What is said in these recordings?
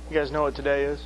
You guys know what today is?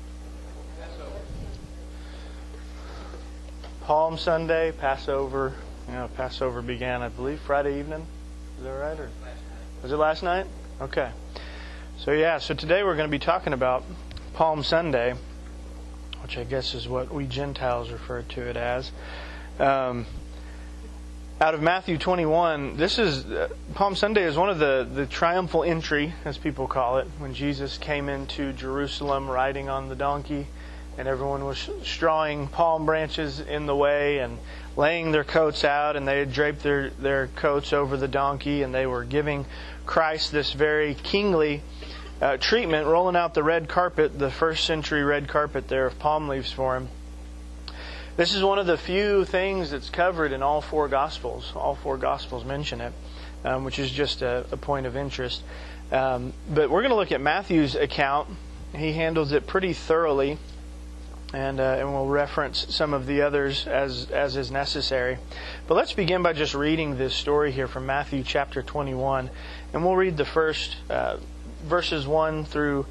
Palm Sunday, Passover. Passover began, I believe, Friday evening. Is that right? Or was it last night? Okay. So today we're going to be talking about Palm Sunday, which I guess is what we Gentiles refer to it as. Out of Matthew 21, Palm Sunday is one of the triumphal entry, as people call it, when Jesus came into Jerusalem riding on the donkey, and everyone was strawing palm branches in the way and laying their coats out, and they had draped their coats over the donkey, and they were giving Christ this very kingly treatment, rolling out the red carpet, the first century red carpet there of palm leaves for Him. This is one of the few things that's covered in all four Gospels. All four Gospels mention it, which is just a point of interest. But we're going to look at Matthew's account. He handles it pretty thoroughly, and we'll reference some of the others as is necessary. But let's begin by just reading this story here from Matthew chapter 21, and we'll read the first verses 1 through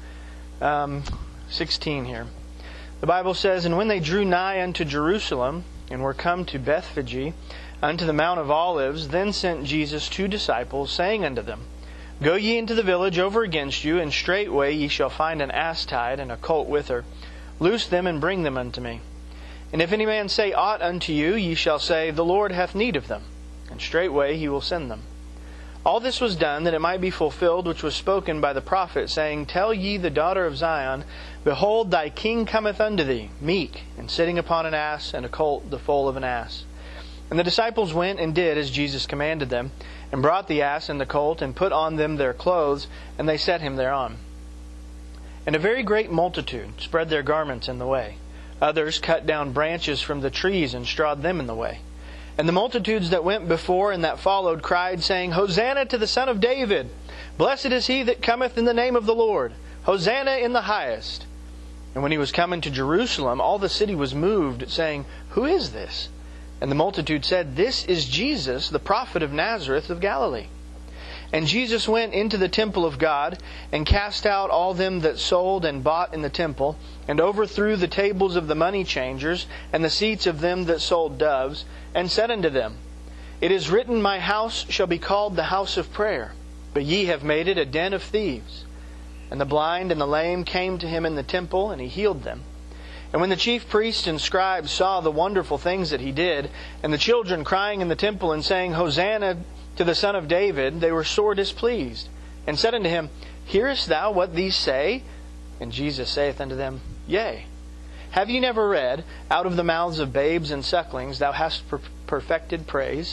16 here. The Bible says, "And when they drew nigh unto Jerusalem, and were come to Bethphage, unto the Mount of Olives, then sent Jesus 2 disciples, saying unto them, Go ye into the village over against you, and straightway ye shall find an ass tied, and a colt with her. Loose them, and bring them unto me. And if any man say aught unto you, ye shall say, The Lord hath need of them. And straightway He will send them. All this was done, that it might be fulfilled which was spoken by the prophet, saying, Tell ye the daughter of Zion, Behold, thy king cometh unto thee, meek, and sitting upon an ass, and a colt the foal of an ass. And the disciples went and did as Jesus commanded them, and brought the ass and the colt, and put on them their clothes, and they set him thereon. And a very great multitude spread their garments in the way. Others cut down branches from the trees, and strawed them in the way. And the multitudes that went before and that followed cried, saying, Hosanna to the Son of David! Blessed is He that cometh in the name of the Lord! Hosanna in the highest! And when He was come into Jerusalem, all the city was moved, saying, Who is this? And the multitude said, This is Jesus, the prophet of Nazareth of Galilee. And Jesus went into the temple of God, and cast out all them that sold and bought in the temple, and overthrew the tables of the money changers, and the seats of them that sold doves, and said unto them, It is written, My house shall be called the house of prayer, but ye have made it a den of thieves. And the blind and the lame came to Him in the temple, and He healed them. And when the chief priests and scribes saw the wonderful things that He did, and the children crying in the temple and saying, Hosanna to the Son of David, they were sore displeased, and said unto Him, Hearest thou what these say? And Jesus saith unto them, Yea. Have ye never read, Out of the mouths of babes and sucklings thou hast perfected praise?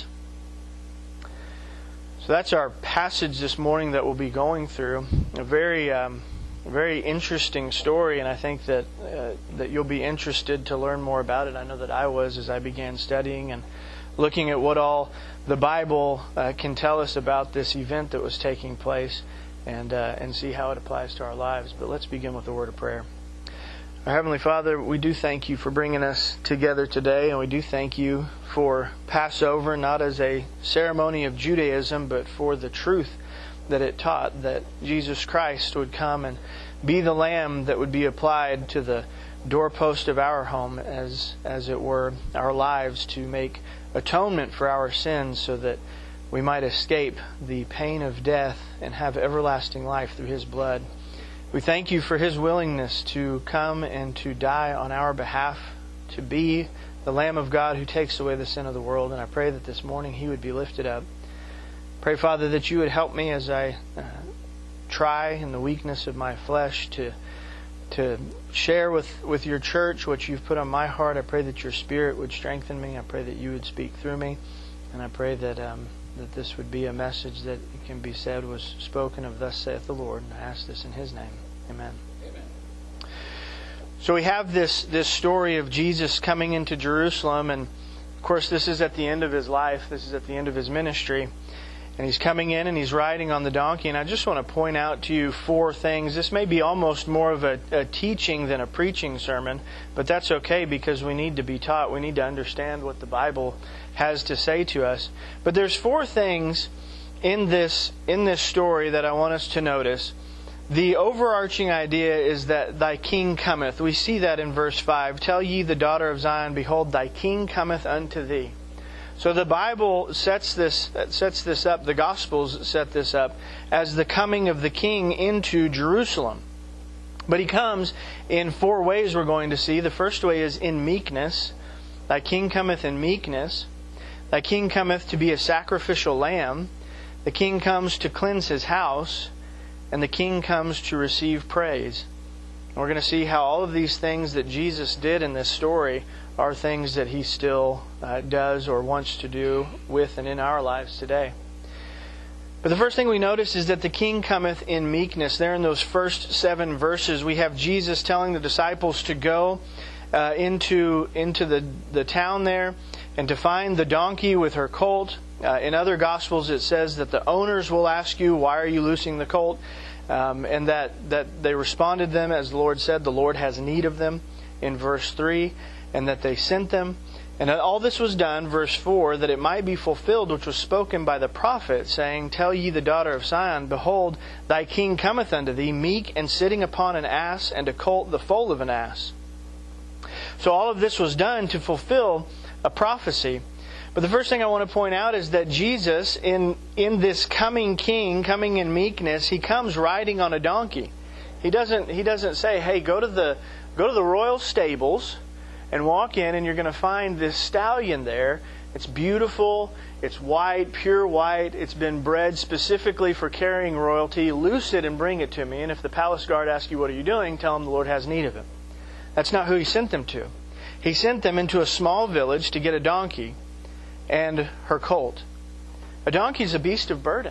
So that's our passage this morning that we'll be going through. A very interesting story, and I think that you'll be interested to learn more about it. I know that I was as I began studying and looking at what all the Bible can tell us about this event that was taking place, and see how it applies to our lives. But let's begin with a word of prayer. Our Heavenly Father, we do thank You for bringing us together today, and we do thank You for Passover, not as a ceremony of Judaism, but for the truth that it taught, that Jesus Christ would come and be the lamb that would be applied to the doorpost of our home, as it were, our lives, to make atonement for our sins, so that we might escape the pain of death and have everlasting life through His blood. We thank You for His willingness to come and to die on our behalf, to be the Lamb of God who takes away the sin of the world. And I pray that this morning He would be lifted up. Pray, Father, that You would help me as I try in the weakness of my flesh to share with Your church what You've put on my heart. I pray that Your Spirit would strengthen me. I pray that You would speak through me. And I pray that this would be a message that it can be said was spoken of, Thus saith the Lord. And I ask this in His name. Amen. Amen. So we have this story of Jesus coming into Jerusalem. And of course this is at the end of His life. This is at the end of His ministry. And He's coming in and He's riding on the donkey. And I just want to point out to you 4 things. This may be almost more of a teaching than a preaching sermon, but that's okay, because we need to be taught. We need to understand what the Bible has to say to us. But there's 4 things in this story that I want us to notice The overarching idea is that thy king cometh. We see that in verse 5. Tell ye the daughter of Zion, behold, thy king cometh unto thee. So the Bible sets this up, the Gospels set this up, as the coming of the king into Jerusalem. But he comes in 4 ways we're going to see. The first way is in meekness. Thy king cometh in meekness. Thy king cometh to be a sacrificial lamb. The king comes to cleanse his house. And the king comes to receive praise. And we're going to see how all of these things that Jesus did in this story are things that He still does or wants to do with and in our lives today. But the first thing we notice is that the king cometh in meekness. There in those first 7 verses, we have Jesus telling the disciples to go into the town there and to find the donkey with her colt. In other Gospels it says that the owners will ask you, why are you loosing the colt? And that they responded them, as the Lord said, the Lord has need of them, in verse 3, and that they sent them. And all this was done, verse 4, that it might be fulfilled which was spoken by the prophet, saying, Tell ye the daughter of Zion, behold, thy king cometh unto thee, meek and sitting upon an ass, and a colt the foal of an ass. So all of this was done to fulfill a prophecy. But the first thing I want to point out is that Jesus, in this coming king, coming in meekness, He comes riding on a donkey. He doesn't say, hey, go to the royal stables and walk in and you're going to find this stallion there. It's beautiful, it's white, pure white, it's been bred specifically for carrying royalty. Loose it and bring it to me. And if the palace guard asks you, what are you doing? Tell him the Lord has need of him. That's not who He sent them to. He sent them into a small village to get a donkey and her colt. A donkey is a beast of burden.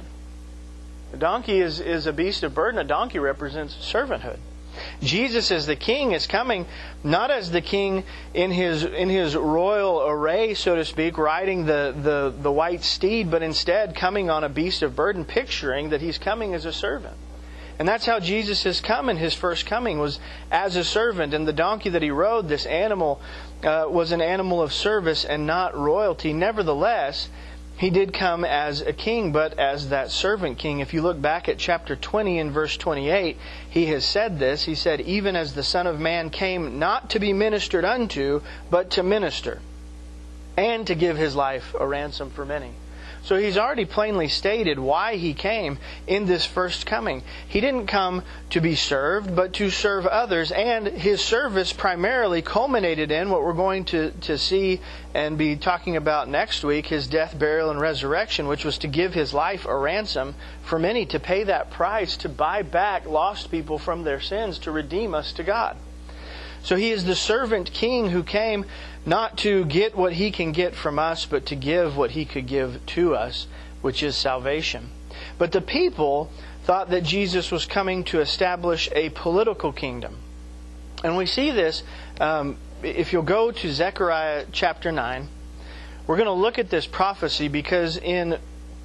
A donkey is a beast of burden. A donkey represents servanthood. Jesus as the king is coming not as the king in his royal array, so to speak, riding the white steed, but instead coming on a beast of burden, picturing that He's coming as a servant. And that's how Jesus has come in His first coming, was as a servant. And the donkey that He rode, this animal, was an animal of service and not royalty. Nevertheless, He did come as a king, but as that servant king. If you look back at chapter 20 and verse 28, He has said this. He said, Even as the Son of Man came not to be ministered unto, but to minister, and to give His life a ransom for many. So He's already plainly stated why He came in this first coming. He didn't come to be served, but to serve others. And His service primarily culminated in what we're going to see and be talking about next week, His death, burial, and resurrection, which was to give His life a ransom for many, to pay that price, to buy back lost people from their sins, to redeem us to God. So He is the servant king who came not to get what He can get from us, but to give what He could give to us, which is salvation. But the people thought that Jesus was coming to establish a political kingdom. And we see this, if you'll go to Zechariah chapter 9, we're going to look at this prophecy, because in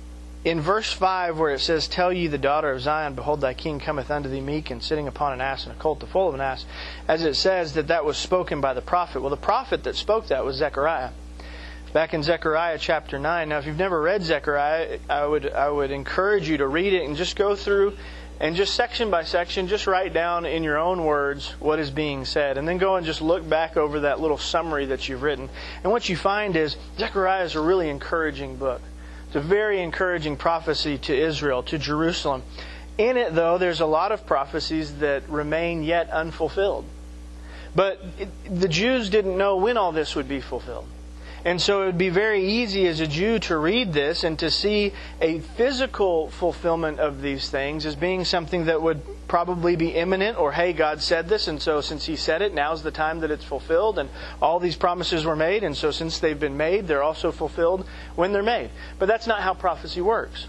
verse 5 where it says, Tell ye the daughter of Zion, behold thy king cometh unto thee meek and sitting upon an ass and a colt the foal of an ass, as it says that was spoken by the prophet. Well, the prophet that spoke that was Zechariah. Back in Zechariah chapter 9. Now, if you've never read Zechariah, I would encourage you to read it and just go through and just section by section, just write down in your own words what is being said. And then go and just look back over that little summary that you've written. And what you find is Zechariah is a really encouraging book. It's a very encouraging prophecy to Israel, to Jerusalem. In it, though, there's a lot of prophecies that remain yet unfulfilled. But the Jews didn't know when all this would be fulfilled. And so it would be very easy as a Jew to read this and to see a physical fulfillment of these things as being something that would probably be imminent, or, hey, God said this, and so since He said it, now's the time that it's fulfilled, and all these promises were made, and so since they've been made, they're also fulfilled when they're made. But that's not how prophecy works.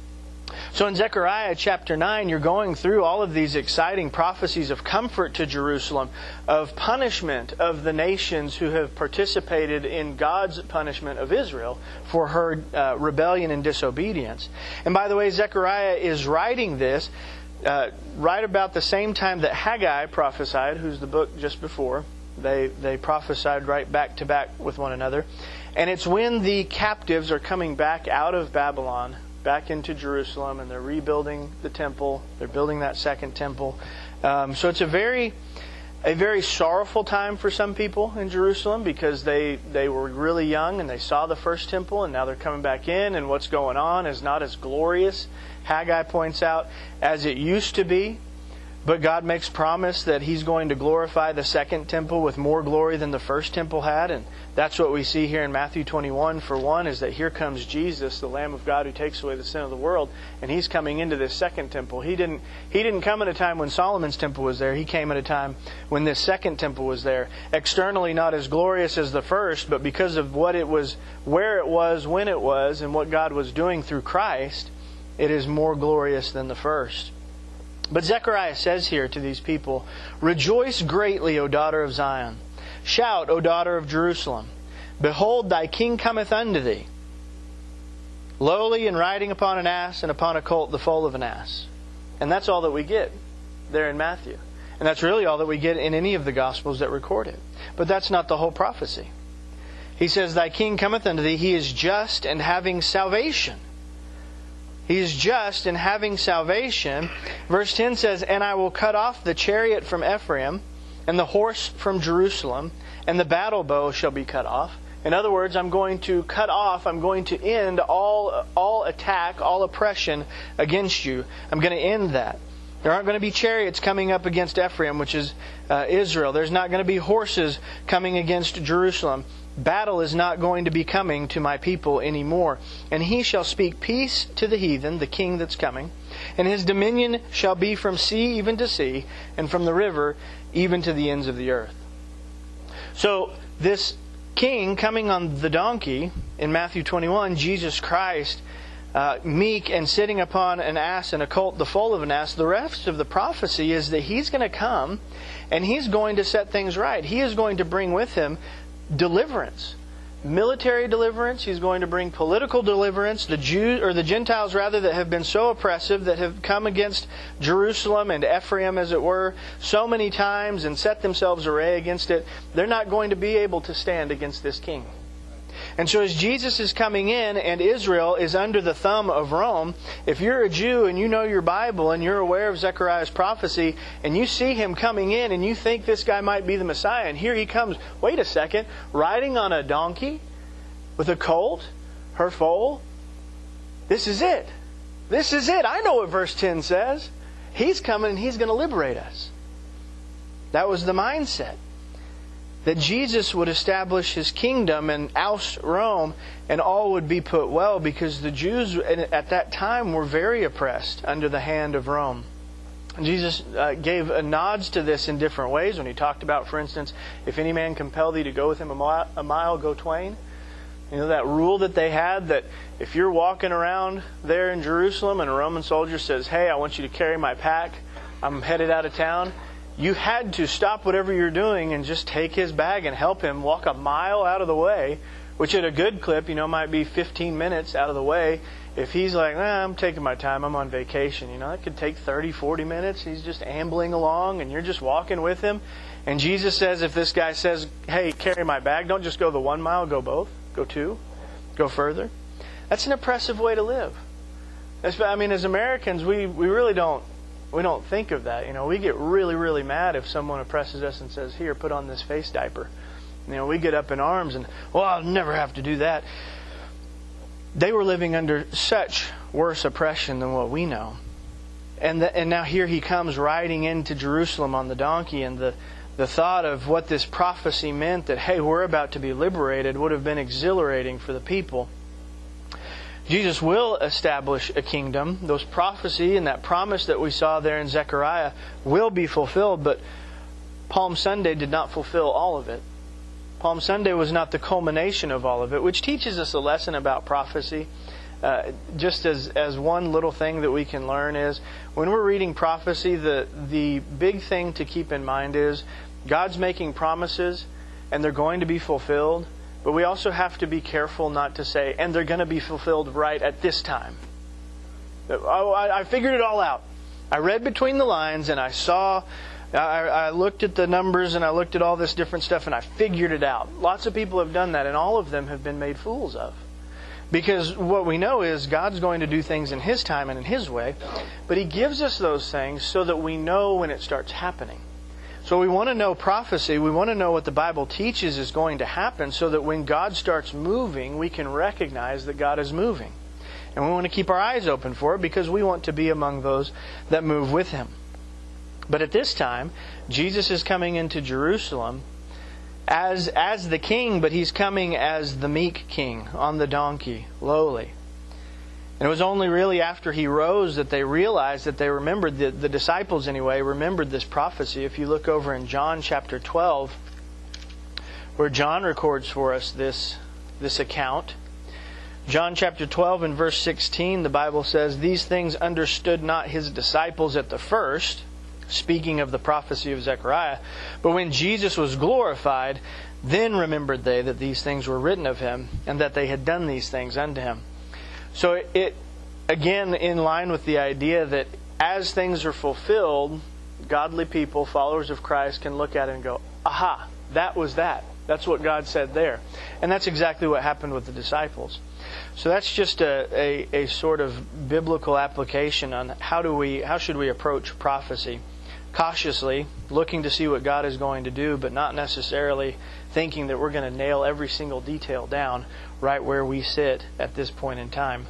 So in Zechariah chapter 9, you're going through all of these exciting prophecies of comfort to Jerusalem, of punishment of the nations who have participated in God's punishment of Israel for her rebellion and disobedience. And by the way, Zechariah is writing this right about the same time that Haggai prophesied, who's the book just before. They prophesied right back to back with one another. And it's when the captives are coming back out of Babylon back into Jerusalem, and they're rebuilding the temple. They're building that second temple. So it's a very sorrowful time for some people in Jerusalem, because they were really young and they saw the first temple, and now they're coming back in, and what's going on is not as glorious, Haggai points out, as it used to be. But God makes promise that He's going to glorify the second temple with more glory than the first temple had. And that's what we see here in Matthew 21, for one, is that here comes Jesus, the Lamb of God who takes away the sin of the world. And He's coming into this second temple. He didn't come at a time when Solomon's temple was there. He came at a time when this second temple was there. Externally not as glorious as the first, but because of what it was, where it was, when it was, and what God was doing through Christ, it is more glorious than the first. But Zechariah says here to these people, "Rejoice greatly, O daughter of Zion. Shout, O daughter of Jerusalem. Behold, thy king cometh unto thee, lowly and riding upon an ass, and upon a colt the foal of an ass." And that's all that we get there in Matthew. And that's really all that we get in any of the Gospels that record it. But that's not the whole prophecy. He says, "Thy king cometh unto thee, he is just and having salvation." He is just and having salvation. Verse 10 says, "And I will cut off the chariot from Ephraim, and the horse from Jerusalem, and the battle bow shall be cut off." In other words, I'm going to cut off, I'm going to end all attack, all oppression against you. I'm going to end that. There aren't going to be chariots coming up against Ephraim, which is Israel. There's not going to be horses coming against Jerusalem. Battle is not going to be coming to my people anymore. "And he shall speak peace to the heathen," the king that's coming, "and his dominion shall be from sea even to sea, and from the river even to the ends of the earth." So this king coming on the donkey in Matthew 21, Jesus Christ, meek and sitting upon an ass and a colt, the foal of an ass, the rest of the prophecy is that He's going to come and He's going to set things right. He is going to bring with Him deliverance, military deliverance. He's going to bring political deliverance. The Jews, or the Gentiles rather, that have been so oppressive, that have come against Jerusalem and Ephraim, as it were, so many times and set themselves array against it, they're not going to be able to stand against this king. And so as Jesus is coming in and Israel is under the thumb of Rome, if you're a Jew and you know your Bible and you're aware of Zechariah's prophecy and you see him coming in and you think this guy might be the Messiah, and here he comes, wait a second, riding on a donkey with a colt, her foal, this is it. This is it. I know what verse 10 says. He's coming and He's going to liberate us. That was the mindset. That Jesus would establish His kingdom and oust Rome, and all would be put well, because the Jews at that time were very oppressed under the hand of Rome. Jesus gave nods to this in different ways when He talked about, for instance, if any man compel thee to go with him a mile, go twain. You know, that rule that they had, that if you're walking around there in Jerusalem and a Roman soldier says, "Hey, I want you to carry my pack, I'm headed out of town," you had to stop whatever you're doing and just take his bag and help him walk a mile out of the way, which at a good clip, might be 15 minutes out of the way. If he's like, I'm taking my time, I'm on vacation, it could take 30, 40 minutes. He's just ambling along and you're just walking with him. And Jesus says, if this guy says, "Hey, carry my bag," don't just go the 1 mile, go both, go 2, go further. That's an oppressive way to live. As Americans, we really don't. We don't think of that. We get really, really mad if someone oppresses us and says, "Here, put on this face diaper." We get up in arms and, I'll never have to do that. They were living under such worse oppression than what we know. And now here He comes riding into Jerusalem on the donkey, and the thought of what this prophecy meant, that, hey, we're about to be liberated, would have been exhilarating for the people. Jesus will establish a kingdom. Those prophecy and that promise that we saw there in Zechariah will be fulfilled, but Palm Sunday did not fulfill all of it. Palm Sunday was not the culmination of all of it, which teaches us a lesson about prophecy. Just as one little thing that we can learn is, when we're reading prophecy, the big thing to keep in mind is God's making promises and they're going to be fulfilled. But we also have to be careful not to say, "and they're going to be fulfilled right at this time." I figured it all out. I read between the lines and I looked at the numbers and I looked at all this different stuff and I figured it out. Lots of people have done that, and all of them have been made fools of. Because what we know is God's going to do things in His time and in His way, but He gives us those things so that we know when it starts happening. So we want to know prophecy, we want to know what the Bible teaches is going to happen so that when God starts moving, we can recognize that God is moving. And we want to keep our eyes open for it because we want to be among those that move with Him. But at this time, Jesus is coming into Jerusalem as the king, but He's coming as the meek king on the donkey, lowly. And it was only really after He rose that they realized, that they remembered, the disciples anyway, remembered this prophecy. If you look over in John chapter 12, where John records for us this account. John chapter 12 and verse 16, the Bible says, "These things understood not His disciples at the first," speaking of the prophecy of Zechariah, "but when Jesus was glorified, then remembered they that these things were written of Him, and that they had done these things unto Him." So it, again, in line with the idea that as things are fulfilled, godly people, followers of Christ, can look at it and go, aha, that was that. That's what God said there. And that's exactly what happened with the disciples. So that's just a sort of biblical application on how should we approach prophecy. Cautiously, looking to see what God is going to do, but not necessarily thinking that we're going to nail every single detail down right where we sit at this point in time.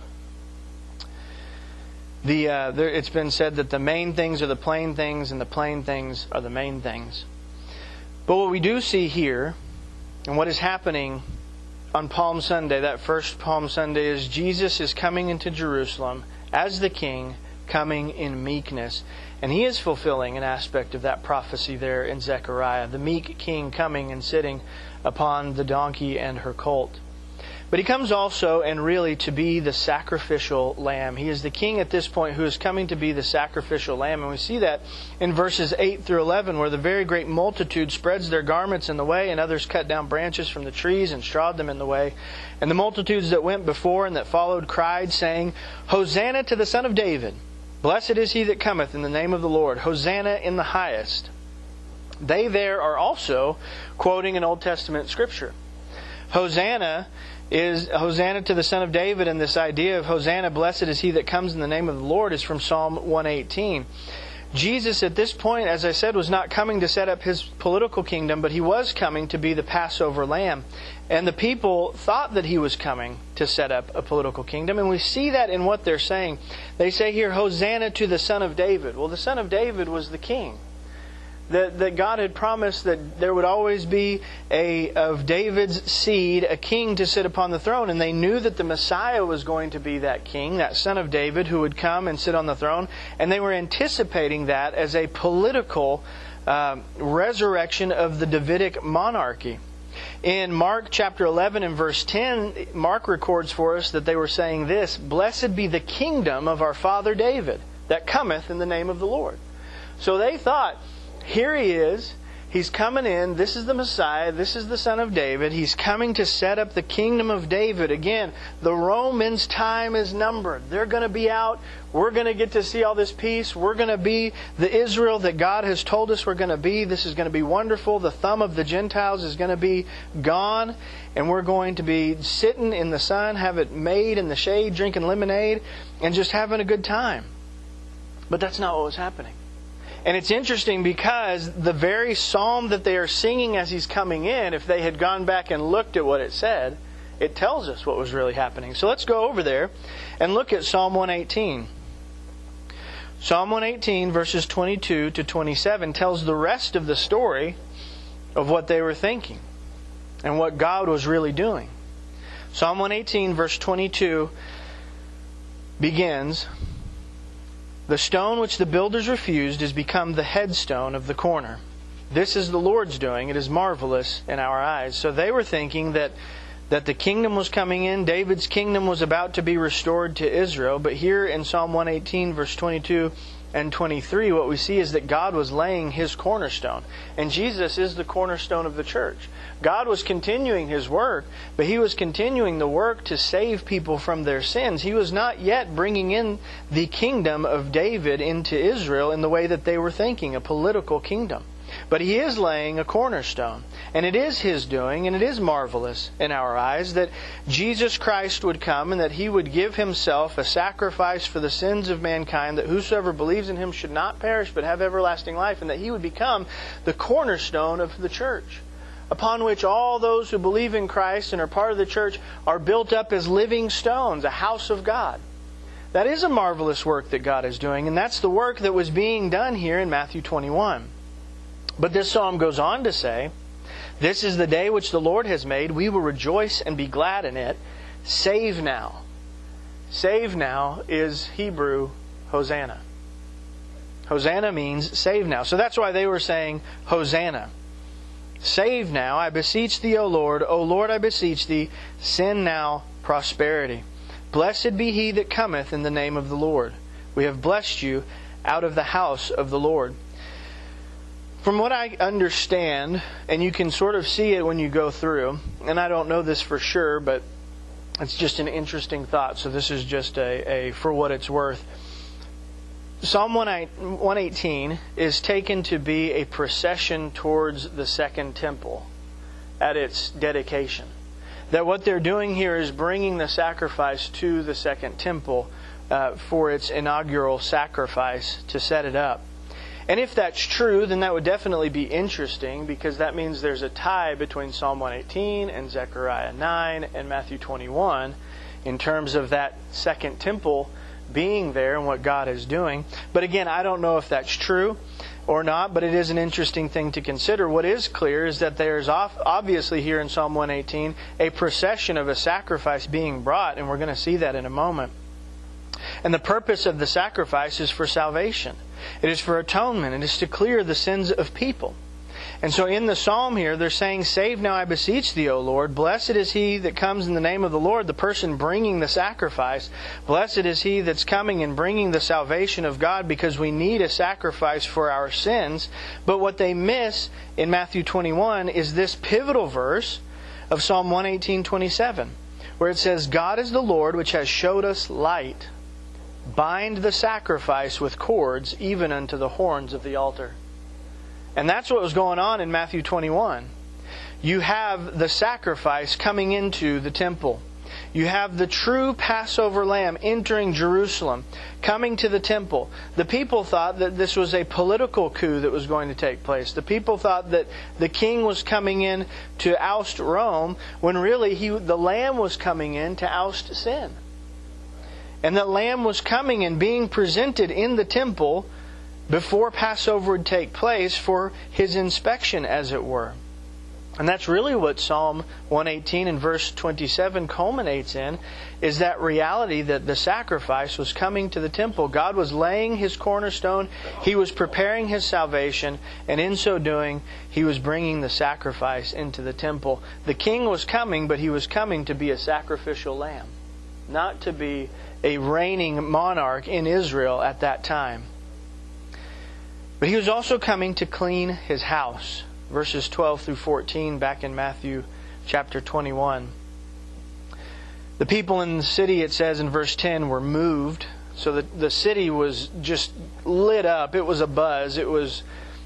It's been said that the main things are the plain things, and the plain things are the main things. But what we do see here, and what is happening on Palm Sunday, that first Palm Sunday, is Jesus is coming into Jerusalem as the King, coming in meekness. And He is fulfilling an aspect of that prophecy there in Zechariah, the meek king coming and sitting upon the donkey and her colt. But He comes also and really to be the sacrificial lamb. He is the king at this point who is coming to be the sacrificial lamb. And we see that in verses 8 through 11, where the very great multitude spreads their garments in the way, and others cut down branches from the trees and strawed them in the way. And the multitudes that went before and that followed cried, saying, Hosanna to the Son of David! Blessed is He that cometh in the name of the Lord. Hosanna in the highest. They there are also quoting an Old Testament scripture. Hosanna is Hosanna to the Son of David, and this idea of Hosanna, blessed is He that comes in the name of the Lord, is from Psalm 118. Jesus at this point, as I said, was not coming to set up His political kingdom, but He was coming to be the Passover lamb. And the people thought that He was coming to set up a political kingdom, and we see that in what they're saying. They say here, Hosanna to the Son of David. Well, the Son of David was the king. That God had promised that there would always be of David's seed a king to sit upon the throne. And they knew that the Messiah was going to be that king, that Son of David who would come and sit on the throne. And they were anticipating that as a political resurrection of the Davidic monarchy. In Mark chapter 11 and verse 10, Mark records for us that they were saying this, Blessed be the kingdom of our father David, that cometh in the name of the Lord. So they thought, here He is. He's coming in. This is the Messiah. This is the Son of David. He's coming to set up the kingdom of David. Again, the Romans' time is numbered. They're going to be out. We're going to get to see all this peace. We're going to be the Israel that God has told us we're going to be. This is going to be wonderful. The thumb of the Gentiles is going to be gone. And we're going to be sitting in the sun, have it made in the shade, drinking lemonade, and just having a good time. But that's not what was happening. And it's interesting because the very psalm that they are singing as He's coming in, if they had gone back and looked at what it said, it tells us what was really happening. So let's go over there and look at Psalm 118. Psalm 118 verses 22 to 27 tells the rest of the story of what they were thinking and what God was really doing. Psalm 118 verse 22 begins, The stone which the builders refused is become the headstone of the corner. This is the Lord's doing. It is marvelous in our eyes. So they were thinking that the kingdom was coming in. David's kingdom was about to be restored to Israel. But here in Psalm 118, verse 22 and 23, what we see is that God was laying His cornerstone. And Jesus is the cornerstone of the church. God was continuing His work, but He was continuing the work to save people from their sins. He was not yet bringing in the kingdom of David into Israel in the way that they were thinking, a political kingdom. But He is laying a cornerstone. And it is His doing, and it is marvelous in our eyes, that Jesus Christ would come and that He would give Himself a sacrifice for the sins of mankind, that whosoever believes in Him should not perish but have everlasting life, and that He would become the cornerstone of the church, upon which all those who believe in Christ and are part of the church are built up as living stones, a house of God. That is a marvelous work that God is doing, and that's the work that was being done here in Matthew 21. But this psalm goes on to say, "This is the day which the Lord has made. We will rejoice and be glad in it. Save now." Save now is Hebrew Hosanna. Hosanna means save now. So that's why they were saying Hosanna. Save now, I beseech Thee, O Lord. O Lord, I beseech Thee, send now prosperity. Blessed be he that cometh in the name of the Lord. We have blessed you out of the house of the Lord. From what I understand, and you can sort of see it when you go through, and I don't know this for sure, but it's just an interesting thought, so this is just a for what it's worth. Psalm 118 is taken to be a procession towards the Second Temple at its dedication. That what they're doing here is bringing the sacrifice to the Second Temple for its inaugural sacrifice to set it up. And if that's true, then that would definitely be interesting, because that means there's a tie between Psalm 118 and Zechariah 9 and Matthew 21 in terms of that Second Temple being there and what God is doing. But again, I don't know if that's true or not, but it is an interesting thing to consider. What is clear is that there's obviously here in Psalm 118 a procession of a sacrifice being brought, and we're going to see that in a moment. And the purpose of the sacrifice is for salvation. It is for atonement. It is to clear the sins of people. And so in the psalm here, they're saying, "Save now, I beseech Thee, O Lord. Blessed is he that comes in the name of the Lord," the person bringing the sacrifice. Blessed is he that's coming and bringing the salvation of God, because we need a sacrifice for our sins. But what they miss in Matthew 21 is this pivotal verse of Psalm 118:27, where it says, "God is the Lord which has showed us light. Bind the sacrifice with cords, even unto the horns of the altar." And that's what was going on in Matthew 21. You have the sacrifice coming into the temple. You have the true Passover lamb entering Jerusalem, coming to the temple. The people thought that this was a political coup that was going to take place. The people thought that the king was coming in to oust Rome, when really the lamb was coming in to oust sin. And that lamb was coming and being presented in the temple before Passover would take place for His inspection, as it were. And that's really what Psalm 118 and verse 27 culminates in, is that reality that the sacrifice was coming to the temple. God was laying His cornerstone. He was preparing His salvation. And in so doing, He was bringing the sacrifice into the temple. The king was coming, but He was coming to be a sacrificial lamb, not to be a reigning monarch in Israel at that time. But He was also coming to clean His house. Verses 12 through 14 back in Matthew chapter 21. The people in the city, it says in verse 10, were moved. So the city was just lit up. It was abuzz. It was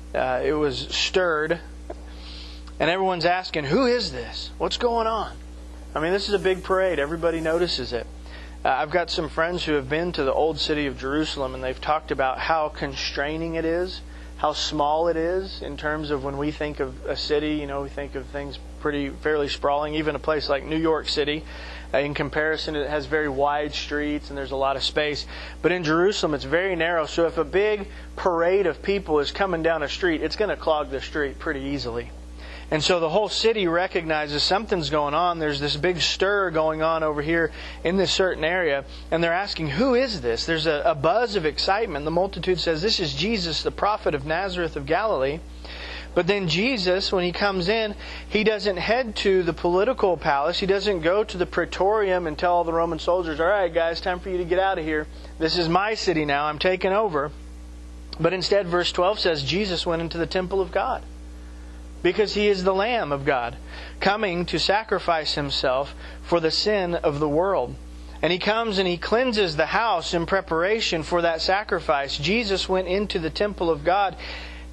stirred. And everyone's asking, "Who is this? What's going on?" I mean, this is a big parade. Everybody notices it. I've got some friends who have been to the old city of Jerusalem, and they've talked about how constraining it is, how small it is in terms of when we think of a city. We think of things fairly sprawling. Even a place like New York City, in comparison, it has very wide streets and there's a lot of space. But in Jerusalem, it's very narrow. So if a big parade of people is coming down a street, it's going to clog the street pretty easily. And so the whole city recognizes something's going on. There's this big stir going on over here in this certain area. And they're asking, "Who is this?" There's a buzz of excitement. The multitude says, "This is Jesus, the prophet of Nazareth of Galilee." But then Jesus, when He comes in, He doesn't head to the political palace. He doesn't go to the praetorium and tell all the Roman soldiers, "All right, guys, time for you to get out of here. This is my city now. I'm taking over." But instead, verse 12 says, Jesus went into the temple of God. Because He is the Lamb of God, coming to sacrifice Himself for the sin of the world. And He comes and He cleanses the house in preparation for that sacrifice. Jesus went into the temple of God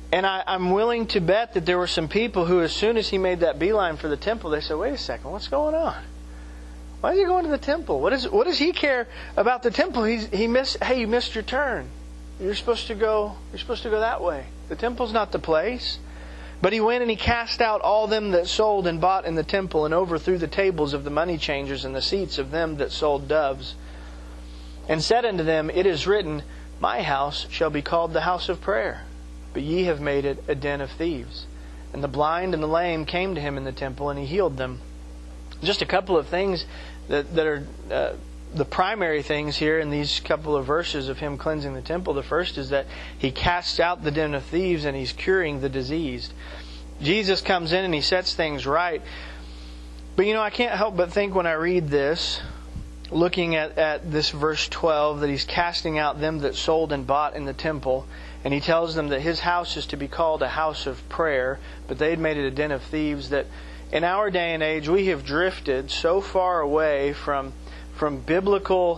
And I'm willing to bet that there were some people who, as soon as he made that beeline for the temple, they said, wait a second, what's going on? Why is he going to the temple? What does he care about the temple? Hey, you missed your turn. You're supposed to go that way. The temple's not the place. But he went and he cast out all them that sold and bought in the temple, and overthrew the tables of the money changers and the seats of them that sold doves, and said unto them, It is written, My house shall be called the house of prayer, but ye have made it a den of thieves. And the blind and the lame came to him in the temple, and he healed them. Just a couple of things that are the primary things here in these couple of verses of him cleansing the temple. The first is that he casts out the den of thieves and he's curing the diseased. Jesus comes in and he sets things right. But I can't help but think when I read this, looking at this verse 12, that he's casting out them that sold and bought in the temple. And he tells them that his house is to be called a house of prayer, but they had made it a den of thieves. That in our day and age we have drifted so far away from biblical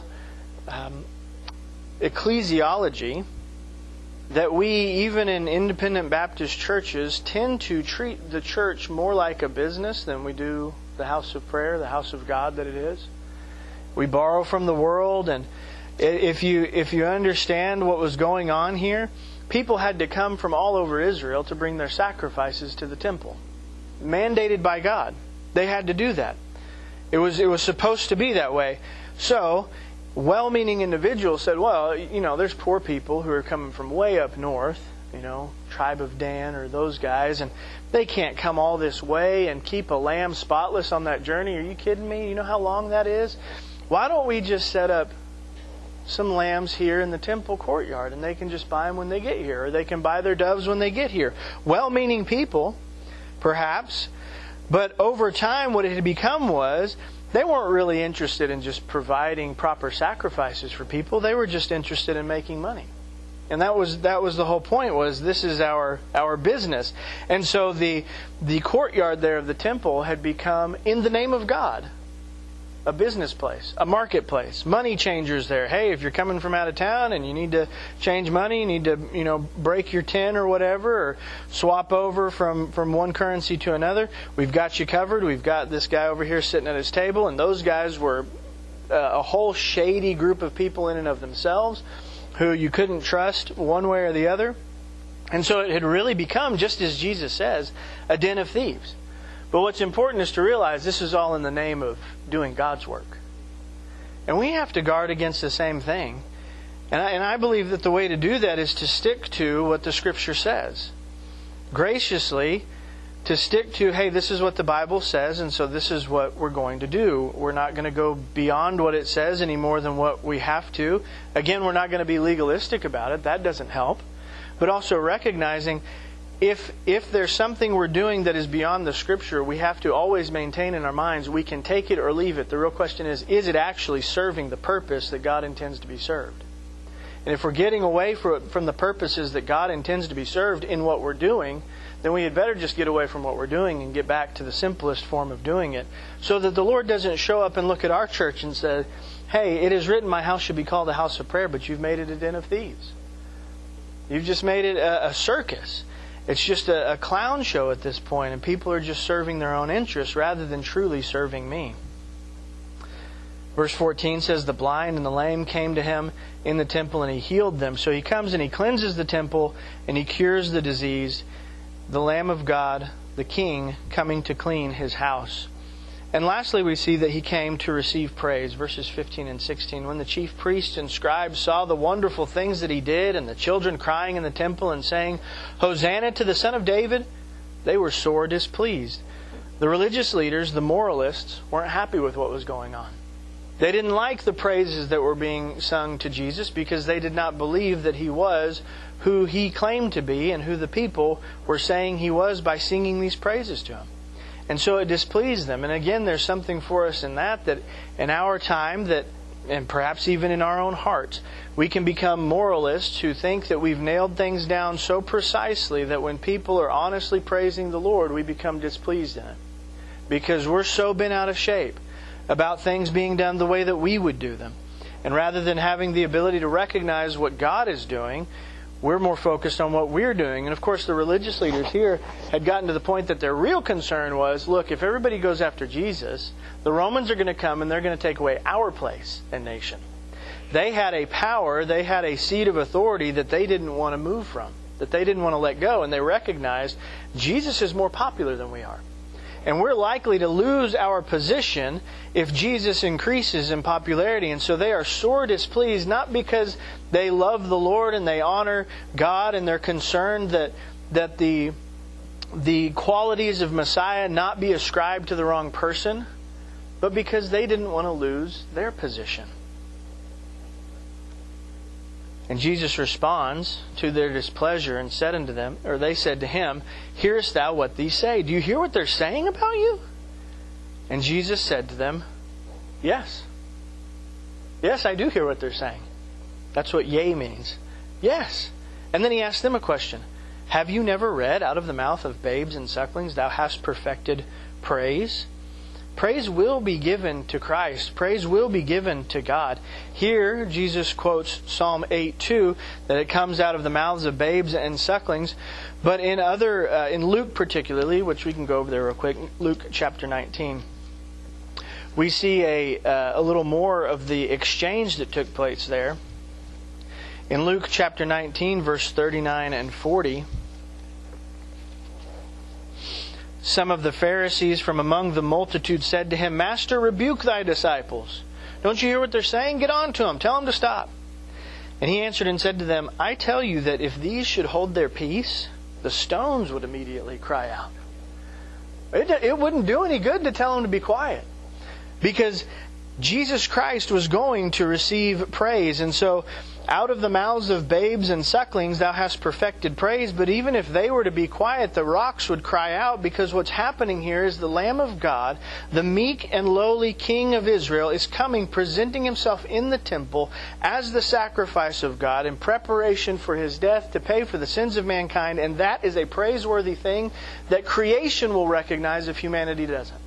ecclesiology that we, even in independent Baptist churches, tend to treat the church more like a business than we do the house of prayer, the house of God that it is. We borrow from the world, and if you understand what was going on here, people had to come from all over Israel to bring their sacrifices to the temple. Mandated by God. They had to do that. It was supposed to be that way. So, well-meaning individuals said, well, there's poor people who are coming from way up north, tribe of Dan or those guys, and they can't come all this way and keep a lamb spotless on that journey. Are you kidding me? You know how long that is? Why don't we just set up some lambs here in the temple courtyard, and they can just buy them when they get here, or they can buy their doves when they get here? Well-meaning people, perhaps. But over time, what it had become was, they weren't really interested in just providing proper sacrifices for people. They were just interested in making money. And that was the whole point, was this is our business. And so the courtyard there of the temple had become, in the name of God, a business place, a marketplace. Money changers there. Hey, if you're coming from out of town and you need to change money, you need to, break your tin or whatever, or swap over from one currency to another, we've got you covered. We've got this guy over here sitting at his table, and those guys were a whole shady group of people in and of themselves who you couldn't trust one way or the other. And so it had really become, just as Jesus says, a den of thieves. But what's important is to realize this is all in the name of doing God's work. And we have to guard against the same thing. And I believe that the way to do that is to stick to what the Scripture says. Graciously, to stick to, hey, this is what the Bible says, and so this is what we're going to do. We're not going to go beyond what it says any more than what we have to. Again, we're not going to be legalistic about it. That doesn't help. But also recognizing, if there's something we're doing that is beyond the Scripture, we have to always maintain in our minds, we can take it or leave it. The real question is it actually serving the purpose that God intends to be served? And if we're getting away from the purposes that God intends to be served in what we're doing, then we had better just get away from what we're doing and get back to the simplest form of doing it, so that the Lord doesn't show up and look at our church and say, hey, it is written, my house should be called a house of prayer, but you've made it a den of thieves. You've just made it a circus. It's just a clown show at this point, and people are just serving their own interests rather than truly serving me. Verse 14 says, the blind and the lame came to him in the temple, and he healed them. So he comes and he cleanses the temple, and he cures the diseased. The Lamb of God, the King, coming to clean his house. And lastly, we see that he came to receive praise. Verses 15 and 16. When the chief priests and scribes saw the wonderful things that he did, and the children crying in the temple and saying, Hosanna to the Son of David, they were sore displeased. The religious leaders, the moralists, weren't happy with what was going on. They didn't like the praises that were being sung to Jesus, because they did not believe that he was who he claimed to be and who the people were saying he was by singing these praises to him. And so it displeased them. And again, there's something for us in that in our time, and perhaps even in our own hearts, we can become moralists who think that we've nailed things down so precisely that when people are honestly praising the Lord, we become displeased in it. Because we're so bent out of shape about things being done the way that we would do them. And rather than having the ability to recognize what God is doing, We're more focused on what we're doing. And of course, the religious leaders here had gotten to the point that their real concern was, look, if everybody goes after Jesus, the Romans are going to come and they're going to take away our place and nation. They had a power, they had a seat of authority that they didn't want to move from, that they didn't want to let go. And they recognized Jesus is more popular than we are. And we're likely to lose our position if Jesus increases in popularity. And so they are sore displeased, not because they love the Lord and they honor God and they're concerned that the qualities of Messiah not be ascribed to the wrong person, but because they didn't want to lose their position. And Jesus responds to their displeasure and said unto them, or they said to Him, Hearest thou what these say? Do you hear what they're saying about you? And Jesus said to them, Yes. Yes, I do hear what they're saying. That's what yea means. Yes. And then He asked them a question. Have you never read, out of the mouth of babes and sucklings thou hast perfected praise? Praise will be given to Christ. Praise will be given to God. Here, Jesus quotes Psalm 8:2, that it comes out of the mouths of babes and sucklings. But in Luke particularly, which we can go over there real quick, Luke chapter 19, we see a little more of the exchange that took place there. In Luke chapter 19, verse 39 and 40, some of the Pharisees from among the multitude said to Him, Master, rebuke thy disciples. Don't you hear what they're saying? Get on to them. Tell them to stop. And He answered and said to them, I tell you that if these should hold their peace, the stones would immediately cry out. It wouldn't do any good to tell them to be quiet. Because Jesus Christ was going to receive praise. And so, out of the mouths of babes and sucklings thou hast perfected praise. But even if they were to be quiet, the rocks would cry out, because what's happening here is the Lamb of God, the meek and lowly King of Israel, is coming, presenting Himself in the temple as the sacrifice of God in preparation for His death to pay for the sins of mankind. And that is a praiseworthy thing that creation will recognize if humanity doesn't.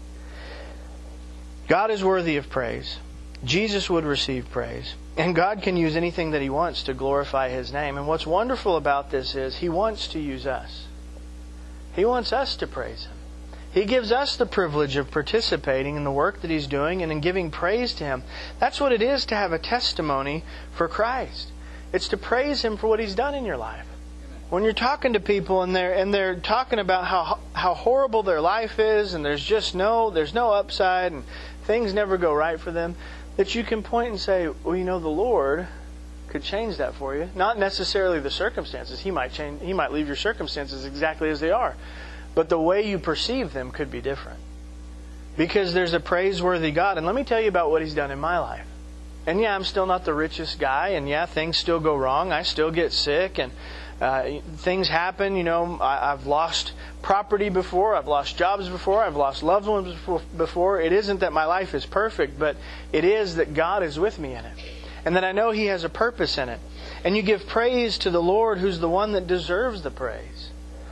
God is worthy of praise. Jesus would receive praise. And God can use anything that He wants to glorify His name. And what's wonderful about this is He wants to use us. He wants us to praise Him. He gives us the privilege of participating in the work that He's doing and in giving praise to Him. That's what it is to have a testimony for Christ. It's to praise Him for what He's done in your life. When you're talking to people and they're talking about how horrible their life is and there's no upside and things never go right for them, that you can point and say, well, you know, the Lord could change that for you. Not necessarily the circumstances. He might leave your circumstances exactly as they are. But the way you perceive them could be different. Because there's a praiseworthy God. And let me tell you about what He's done in my life. And yeah, I'm still not the richest guy. And yeah, things still go wrong. I still get sick. And things happen. You know, I've lost property before. I've lost jobs before. I've lost loved ones before. It isn't that my life is perfect, but it is that God is with me in it. And that I know He has a purpose in it. And you give praise to the Lord, who's the one that deserves the praise.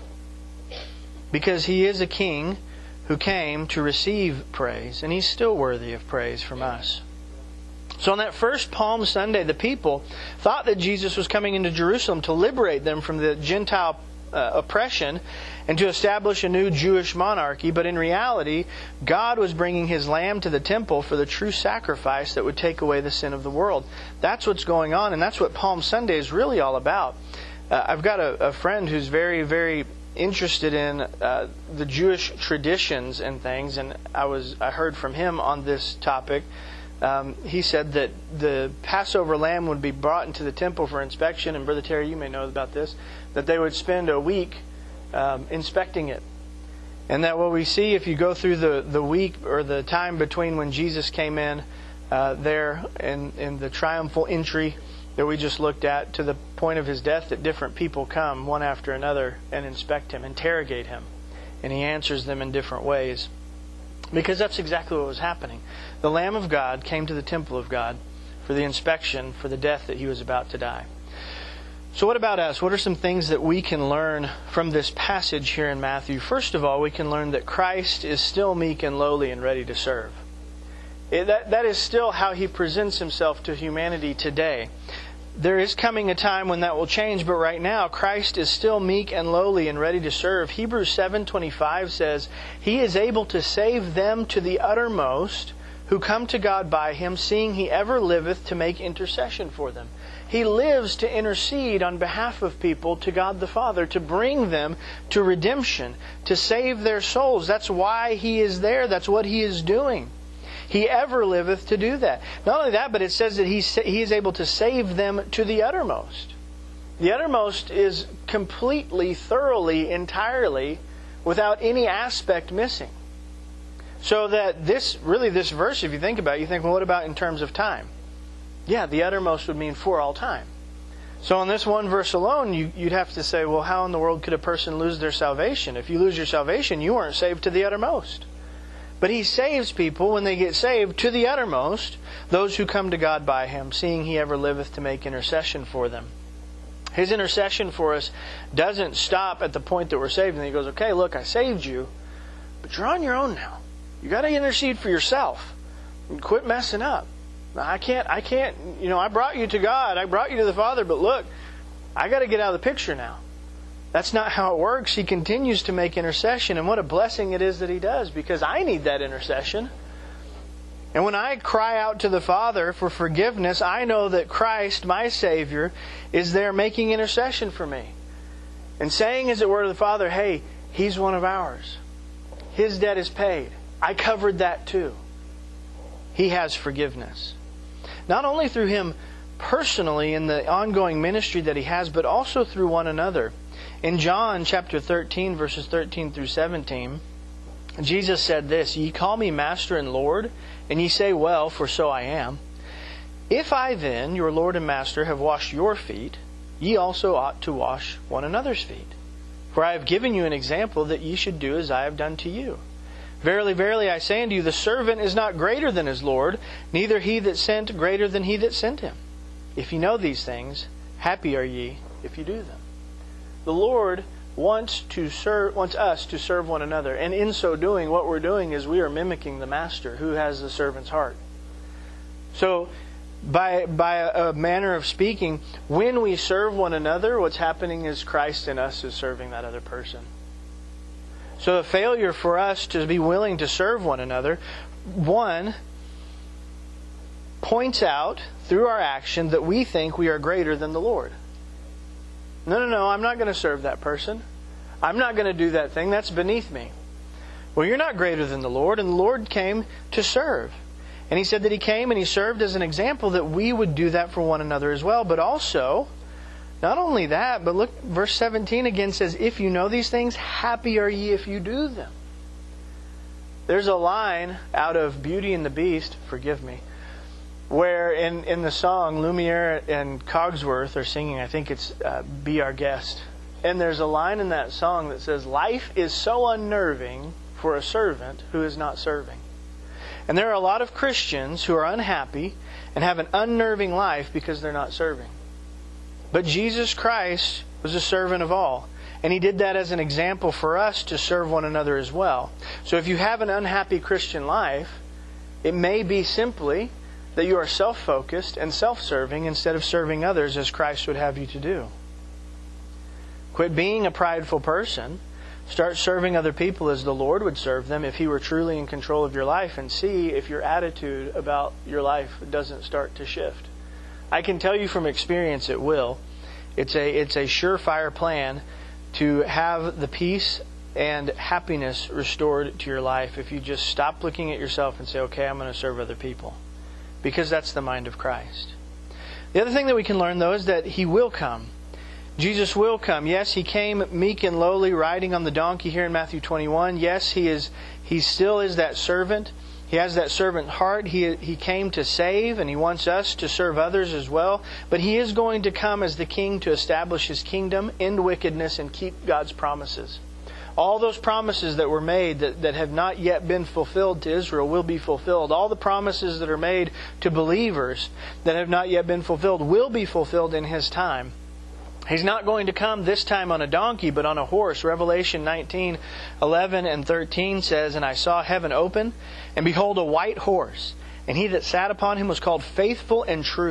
Because He is a King who came to receive praise. And He's still worthy of praise from us. So on that first Palm Sunday, the people thought that Jesus was coming into Jerusalem to liberate them from the Gentile oppression and to establish a new Jewish monarchy. But in reality, God was bringing His Lamb to the temple for the true sacrifice that would take away the sin of the world. That's what's going on, and that's what Palm Sunday is really all about. I've got a friend who's very, very interested in the Jewish traditions and things, and I heard from him on this topic. He said that the Passover lamb would be brought into the temple for inspection, and Brother Terry, you may know about this, that they would spend a week inspecting it. And that what we see, if you go through the week or the time between when Jesus came in there in the triumphal entry that we just looked at to the point of His death, that different people come one after another and inspect Him, interrogate Him, and He answers them in different ways. Because that's exactly what was happening. The Lamb of God came to the temple of God for the inspection, for the death that He was about to die. So what about us? What are some things that we can learn from this passage here in Matthew? First of all, we can learn that Christ is still meek and lowly and ready to serve. That is still how He presents Himself to humanity today. There is coming a time when that will change, but right now Christ is still meek and lowly and ready to serve. Hebrews 7:25 says, He is able to save them to the uttermost who come to God by Him, seeing He ever liveth to make intercession for them. He lives to intercede on behalf of people to God the Father, to bring them to redemption, to save their souls. That's why He is there. That's what He is doing. He ever liveth to do that. Not only that, but it says that He is able to save them to the uttermost. The uttermost is completely, thoroughly, entirely, without any aspect missing. So that this verse, if you think about it, you think, well, what about in terms of time? Yeah, the uttermost would mean for all time. So in this one verse alone, you'd have to say, well, how in the world could a person lose their salvation? If you lose your salvation, you weren't saved to the uttermost. But He saves people when they get saved to the uttermost, those who come to God by Him, seeing He ever liveth to make intercession for them. His intercession for us doesn't stop at the point that we're saved, and He goes, okay, look, I saved you, but you're on your own now. You got to intercede for yourself. And quit messing up. I can't, I brought you to God, I brought you to the Father, but look, I got to get out of the picture now. That's not how it works. He continues to make intercession, and what a blessing it is that He does, because I need that intercession. And when I cry out to the Father for forgiveness, I know that Christ, my Savior, is there making intercession for me. And saying, as it were, to the Father, hey, He's one of ours. His debt is paid. I covered that too. He has forgiveness. Not only through Him personally in the ongoing ministry that He has, but also through one another. In John chapter 13, verses 13 through 17, Jesus said this, Ye call me Master and Lord, and ye say, Well, for so I am. If I then, your Lord and Master, have washed your feet, ye also ought to wash one another's feet. For I have given you an example that ye should do as I have done to you. Verily, verily, I say unto you, the servant is not greater than his Lord, neither he that sent greater than he that sent him. If ye know these things, happy are ye if you do them. The Lord wants us to serve one another, and in so doing, what we're doing is we are mimicking the Master who has the servant's heart. So, by a manner of speaking, when we serve one another, what's happening is Christ in us is serving that other person. So the failure for us to be willing to serve one another, one, points out through our action that we think we are greater than the Lord. No, I'm not going to serve that person. I'm not going to do that thing. That's beneath me. Well, you're not greater than the Lord, and the Lord came to serve. And He said that He came and He served as an example that we would do that for one another as well. But also, not only that, but look, verse 17 again says, If you know these things, happy are ye if you do them. There's a line out of Beauty and the Beast, forgive me, where in the song, Lumiere and Cogsworth are singing, I think it's Be Our Guest. And there's a line in that song that says, Life is so unnerving for a servant who is not serving. And there are a lot of Christians who are unhappy and have an unnerving life because they're not serving. But Jesus Christ was a servant of all. And He did that as an example for us to serve one another as well. So if you have an unhappy Christian life, it may be simply that you are self-focused and self-serving instead of serving others as Christ would have you to do. Quit being a prideful person. Start serving other people as the Lord would serve them if He were truly in control of your life, and see if your attitude about your life doesn't start to shift. I can tell you from experience it will. It's a surefire plan to have the peace and happiness restored to your life if you just stop looking at yourself and say, okay, I'm going to serve other people. Because that's the mind of Christ. The other thing that we can learn, though, is that He will come. Jesus will come. Yes, He came meek and lowly, riding on the donkey here in Matthew 21. Yes, He still is that servant. He has that servant heart. He came to save, and He wants us to serve others as well. But He is going to come as the King to establish His kingdom, end wickedness, and keep God's promises. All those promises that were made that have not yet been fulfilled to Israel will be fulfilled. All the promises that are made to believers that have not yet been fulfilled will be fulfilled in His time. He's not going to come this time on a donkey, but on a horse. Revelation 19:11 and 13 says, And I saw heaven open, and behold a white horse, and He that sat upon him was called Faithful and True,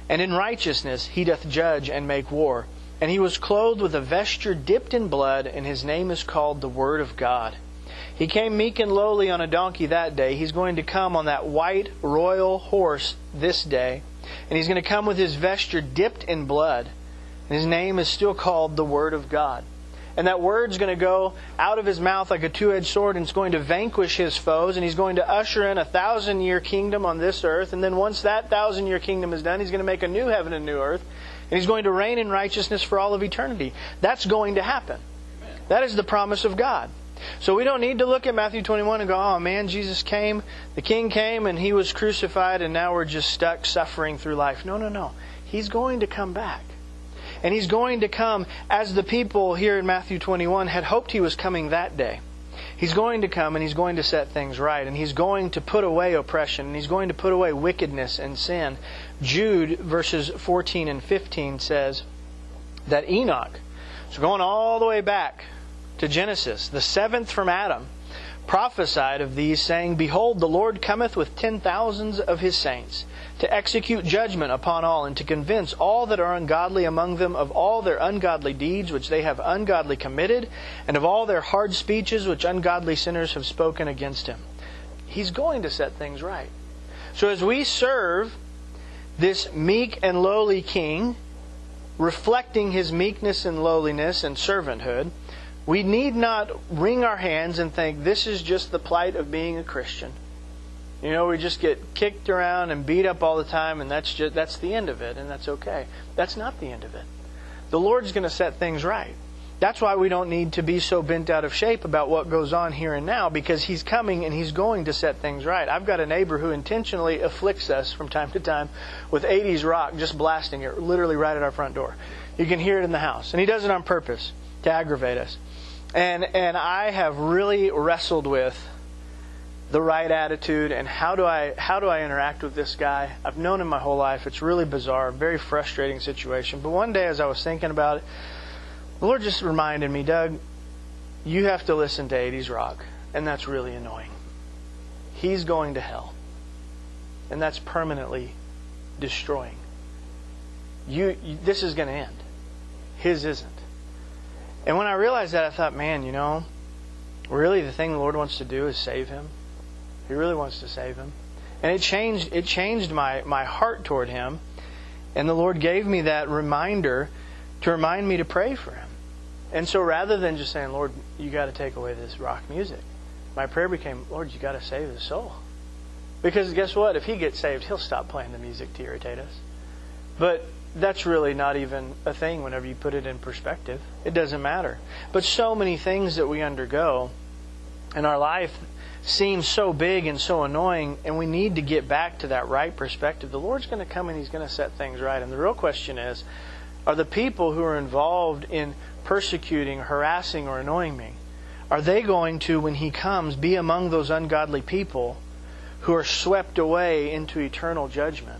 And in righteousness he doth judge and make war. And he was clothed with a vesture dipped in blood, and his name is called the Word of God. He came meek and lowly on a donkey that day. He's going to come on that white royal horse this day. And he's going to come with his vesture dipped in blood. And his name is still called the Word of God. And that word's going to go out of his mouth like a two-edged sword, and it's going to vanquish his foes, and he's going to usher in a 1,000-year kingdom on this earth. And then once that 1,000-year kingdom is done, he's going to make a new heaven and new earth, and he's going to reign in righteousness for all of eternity. That's going to happen. Amen. That is the promise of God. So we don't need to look at Matthew 21 and go, oh man, Jesus came, the King came, and He was crucified, and now we're just stuck suffering through life. No. He's going to come back. And He's going to come as the people here in Matthew 21 had hoped He was coming that day. He's going to come and He's going to set things right. And He's going to put away oppression. And He's going to put away wickedness and sin. Jude verses 14 and 15 says that Enoch, so going all the way back to Genesis, the seventh from Adam, prophesied of these, saying, Behold, the Lord cometh with 10,000s of His saints, to execute judgment upon all, and to convince all that are ungodly among them of all their ungodly deeds which they have ungodly committed, and of all their hard speeches which ungodly sinners have spoken against Him. He's going to set things right. So as we serve this meek and lowly King, reflecting His meekness and lowliness and servanthood, we need not wring our hands and think this is just the plight of being a Christian. You know, we just get kicked around and beat up all the time, and that's the end of it, and that's okay. That's not the end of it. The Lord's going to set things right. That's why we don't need to be so bent out of shape about what goes on here and now, because He's coming and He's going to set things right. I've got a neighbor who intentionally afflicts us from time to time with 80s rock, just blasting it literally right at our front door. You can hear it in the house. And he does it on purpose to aggravate us. And I have really wrestled with the right attitude and how do I interact with this guy. I've known him my whole life. It's really bizarre, very frustrating situation. But one day as I was thinking about it, the Lord just reminded me, Doug, you have to listen to 80s rock, and that's really annoying. He's going to hell, and that's permanently destroying. This is going to end. His isn't. And when I realized that, I thought, man, really the thing the Lord wants to do is save him. He really wants to save him. And it changed my heart toward him. And the Lord gave me that reminder to remind me to pray for him. And so rather than just saying, Lord, you got to take away this rock music, my prayer became, Lord, you got to save his soul. Because guess what? If he gets saved, he'll stop playing the music to irritate us. But that's really not even a thing whenever you put it in perspective. It doesn't matter. But so many things that we undergo in our life seem so big and so annoying, and we need to get back to that right perspective. The Lord's going to come and He's going to set things right. And the real question is, are the people who are involved in persecuting, harassing, or annoying me, are they going to, when He comes, be among those ungodly people who are swept away into eternal judgment?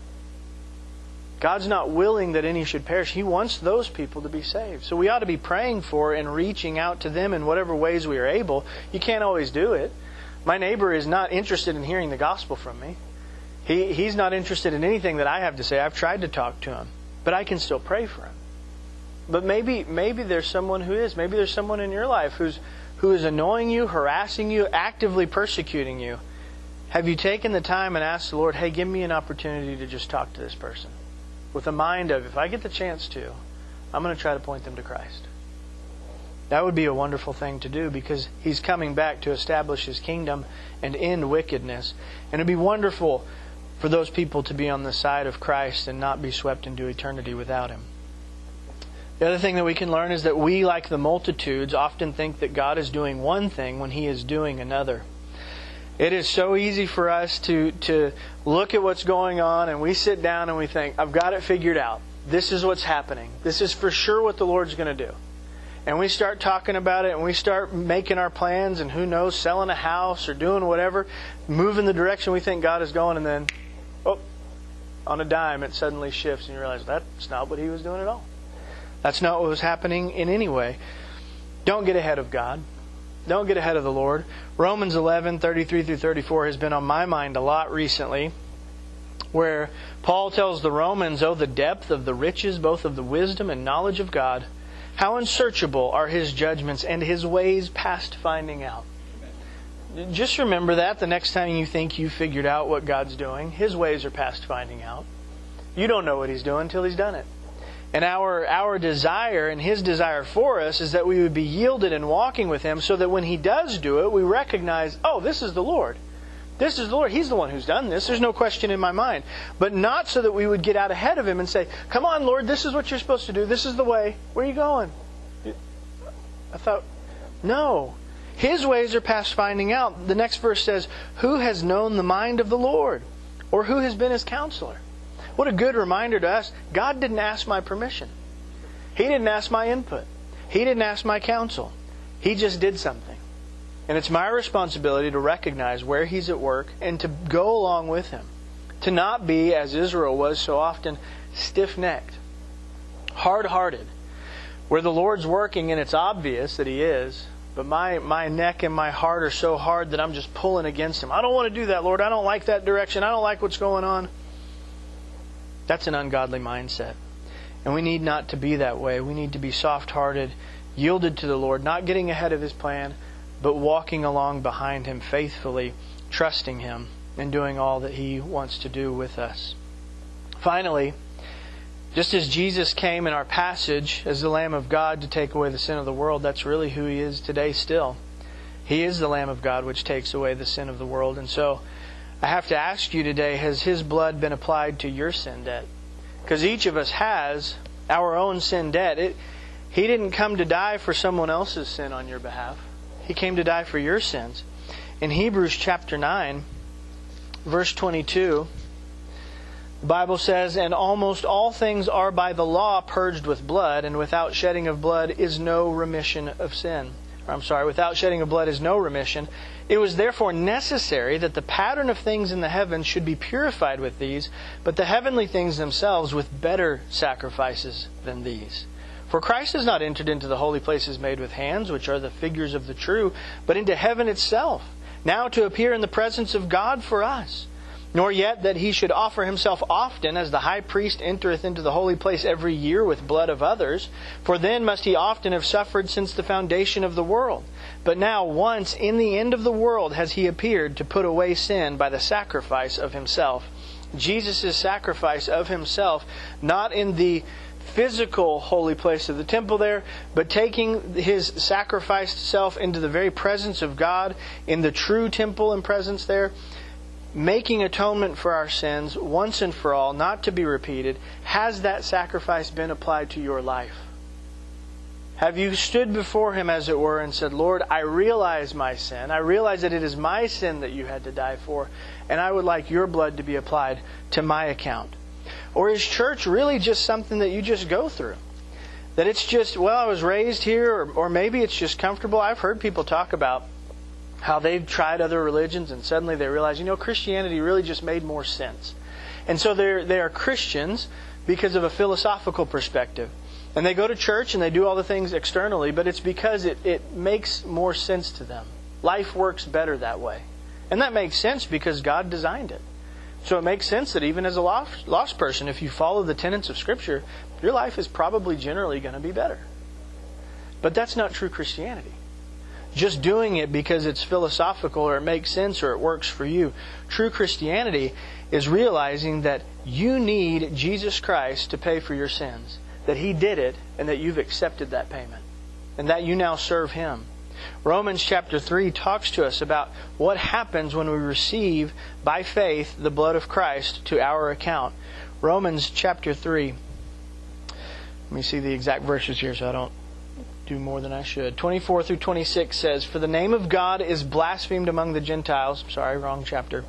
God's not willing that any should perish. He wants those people to be saved. So we ought to be praying for and reaching out to them in whatever ways we are able. You can't always do it. My neighbor is not interested in hearing the gospel from me. He's not interested in anything that I have to say. I've tried to talk to him, but I can still pray for him. But maybe there's someone who is. Maybe there's someone in your life who is annoying you, harassing you, actively persecuting you. Have you taken the time and asked the Lord, hey, give me an opportunity to just talk to this person? With a mind of, if I get the chance to, I'm going to try to point them to Christ. That would be a wonderful thing to do, because He's coming back to establish His kingdom and end wickedness. And it would be wonderful for those people to be on the side of Christ and not be swept into eternity without Him. The other thing that we can learn is that we, like the multitudes, often think that God is doing one thing when He is doing another. It is so easy for us to look at what's going on, and we sit down and we think, I've got it figured out. This is what's happening. This is for sure what the Lord's going to do. And we start talking about it, and we start making our plans, and who knows, selling a house or doing whatever, moving the direction we think God is going, and then, on a dime, it suddenly shifts, and you realize that's not what He was doing at all. That's not what was happening in any way. Don't get ahead of God. Don't get ahead of the Lord. Romans 11:33 through 34 has been on my mind a lot recently. where Paul tells the Romans, "Oh, the depth of the riches, both of the wisdom and knowledge of God. How unsearchable are His judgments and His ways past finding out." Just remember that the next time you think you figured out what God's doing. His ways are past finding out. You don't know what He's doing until He's done it. And our desire and His desire for us is that we would be yielded and walking with Him, so that when He does do it, we recognize, oh, this is the Lord. This is the Lord. He's the one who's done this. There's no question in my mind. But not so that we would get out ahead of Him and say, "Come on, Lord, this is what you're supposed to do. This is the way. Where are you going?" I thought, no. His ways are past finding out. The next verse says, "Who has known the mind of the Lord? Or who has been His counselor?" What a good reminder to us. God didn't ask my permission. He didn't ask my input. He didn't ask my counsel. He just did something. And it's my responsibility to recognize where He's at work and to go along with Him. To not be, as Israel was so often, stiff-necked, hard-hearted, where the Lord's working and it's obvious that He is, but my neck and my heart are so hard that I'm just pulling against Him. I don't want to do that, Lord. I don't like that direction. I don't like what's going on. That's an ungodly mindset. And we need not to be that way. We need to be soft-hearted, yielded to the Lord, not getting ahead of His plan, but walking along behind Him faithfully, trusting Him, and doing all that He wants to do with us. Finally, just as Jesus came in our passage as the Lamb of God to take away the sin of the world, that's really who He is today still. He is the Lamb of God which takes away the sin of the world. And so I have to ask you today, has His blood been applied to your sin debt? Because each of us has our own sin debt. He didn't come to die for someone else's sin on your behalf. He came to die for your sins. In Hebrews chapter 9, verse 22, the Bible says, "And almost all things are by the law purged with blood, and without shedding of blood is no remission of sin." Without shedding of blood is no remission. "It was therefore necessary that the pattern of things in the heavens should be purified with these, but the heavenly things themselves with better sacrifices than these. For Christ has not entered into the holy places made with hands, which are the figures of the true, but into heaven itself, now to appear in the presence of God for us. Nor yet that He should offer Himself often, as the high priest entereth into the holy place every year with blood of others. For then must He often have suffered since the foundation of the world. But now once in the end of the world has He appeared to put away sin by the sacrifice of Himself." Jesus' sacrifice of Himself, not in the physical holy place of the temple there, but taking His sacrificed self into the very presence of God in the true temple and presence there, making atonement for our sins once and for all, not to be repeated. Has that sacrifice been applied to your life? Have you stood before Him, as it were, and said, "Lord, I realize my sin. I realize that it is my sin that You had to die for, and I would like Your blood to be applied to my account"? Or is church really just something that you just go through? That it's just, well, I was raised here, or maybe it's just comfortable. I've heard people talk about how they've tried other religions and suddenly they realize, Christianity really just made more sense. And so they are Christians because of a philosophical perspective. And they go to church and they do all the things externally, but it's because it makes more sense to them. Life works better that way. And that makes sense because God designed it. So it makes sense that even as a lost person, if you follow the tenets of Scripture, your life is probably generally going to be better. But that's not true Christianity. Just doing it because it's philosophical or it makes sense or it works for you. True Christianity is realizing that you need Jesus Christ to pay for your sins. That He did it and that you've accepted that payment. And that you now serve Him. Romans chapter 3 talks to us about what happens when we receive by faith the blood of Christ to our account. Romans chapter 3. Let me see the exact verses here so I don't do more than I should. 24 through 26 says, "For the name of God is blasphemed among the Gentiles." Sorry, wrong chapter.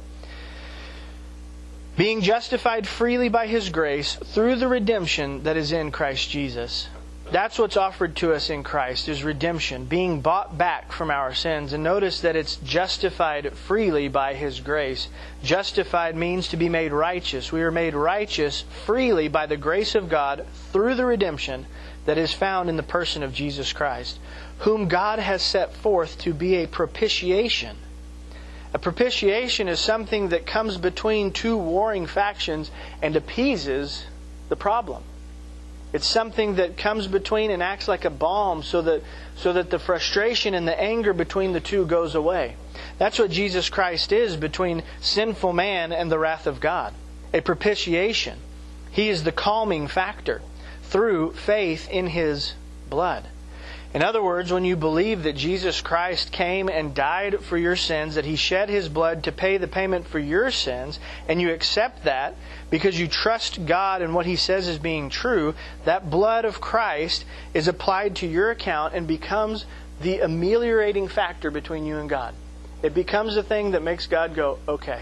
"Being justified freely by His grace through the redemption that is in Christ Jesus." That's what's offered to us in Christ, is redemption, being bought back from our sins. And notice that it's justified freely by His grace. Justified means to be made righteous. We are made righteous freely by the grace of God through the redemption that is found in the person of Jesus Christ, whom God has set forth to be a propitiation. A propitiation is something that comes between two warring factions and appeases the problem. It's something that comes between and acts like a balm so that the frustration and the anger between the two goes away. That's what Jesus Christ is between sinful man and the wrath of God. A propitiation. He is the calming factor through faith in His blood. In other words, when you believe that Jesus Christ came and died for your sins, that He shed His blood to pay the payment for your sins, and you accept that because you trust God and what He says is being true, that blood of Christ is applied to your account and becomes the ameliorating factor between you and God. It becomes the thing that makes God go, okay,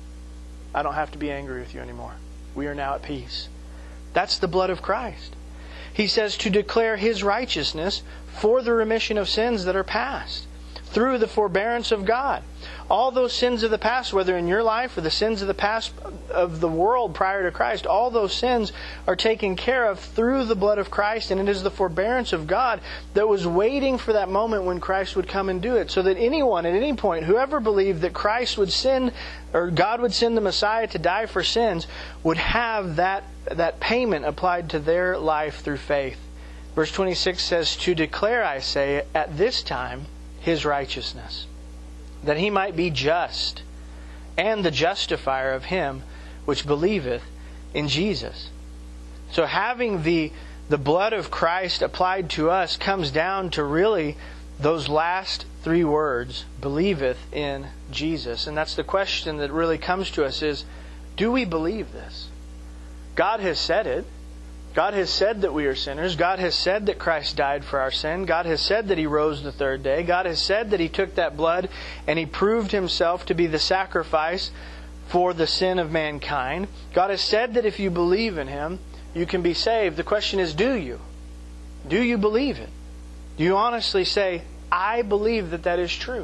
I don't have to be angry with you anymore. We are now at peace. That's the blood of Christ. He says to declare His righteousness for the remission of sins that are past, through the forbearance of God. All those sins of the past, whether in your life or the sins of the past of the world prior to Christ, all those sins are taken care of through the blood of Christ, and it is the forbearance of God that was waiting for that moment when Christ would come and do it, so that anyone at any point, whoever believed that Christ would send, or God would send the Messiah to die for sins, would have that payment applied to their life through faith. Verse 26 says, to declare, I say, at this time, His righteousness, that He might be just, and the justifier of him which believeth in Jesus. So having the blood of Christ applied to us comes down to really those last three words, believeth in Jesus. And that's the question that really comes to us is, do we believe this? God has said it. God has said that we are sinners. God has said that Christ died for our sin. God has said that He rose the third day. God has said that He took that blood and He proved Himself to be the sacrifice for the sin of mankind. God has said that if you believe in Him, you can be saved. The question is, do you? Do you believe it? Do you honestly say, I believe that that is true?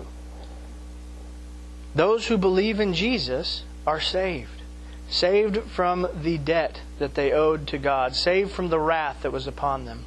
Those who believe in Jesus are saved. Saved from the debt that they owed to God. Saved from the wrath that was upon them.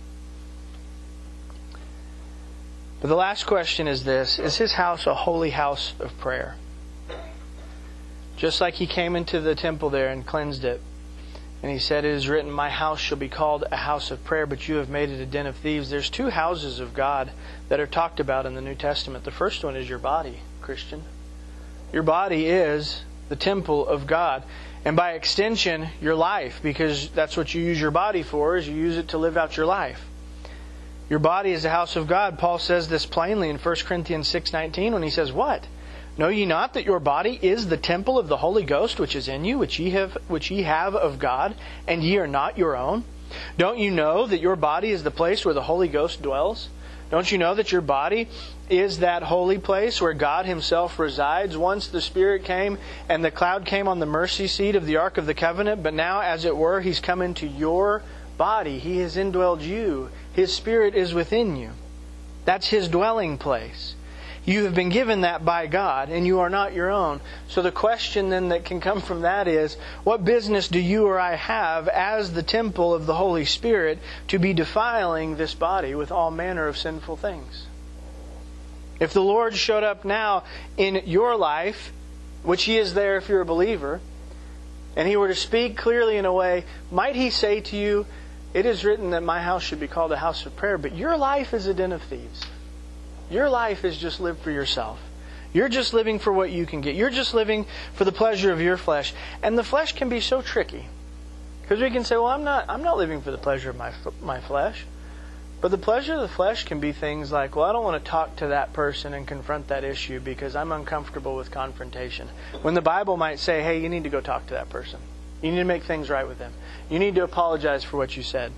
But the last question is this. Is His house a holy house of prayer? Just like He came into the temple there and cleansed it. And He said, it is written, my house shall be called a house of prayer, but you have made it a den of thieves. There's two houses of God that are talked about in the New Testament. The first one is your body, Christian. Your body is the temple of God. And by extension, your life, because that's what you use your body for, is you use it to live out your life. Your body is the house of God. Paul says this plainly in 1 Corinthians 6:19 when he says, what? Know ye not that your body is the temple of the Holy Ghost which is in you, which ye have of God, and ye are not your own? Don't you know that your body is the place where the Holy Ghost dwells? Don't you know that your body is that holy place where God Himself resides? Once the Spirit came and the cloud came on the mercy seat of the Ark of the Covenant, but now, as it were, He's come into your body. He has indwelled you. His Spirit is within you. That's His dwelling place. You have been given that by God, and you are not your own. So the question then that can come from that is, what business do you or I have as the temple of the Holy Spirit to be defiling this body with all manner of sinful things? If the Lord showed up now in your life, which He is there if you're a believer, and He were to speak clearly in a way, might He say to you, it is written that my house should be called a house of prayer, but your life is a den of thieves. Your life is just live for yourself. You're just living for what you can get. You're just living for the pleasure of your flesh. And the flesh can be so tricky. Because we can say, well, I'm not living for the pleasure of my flesh. But the pleasure of the flesh can be things like, well, I don't want to talk to that person and confront that issue because I'm uncomfortable with confrontation. When the Bible might say, hey, you need to go talk to that person. You need to make things right with them. You need to apologize for what you said.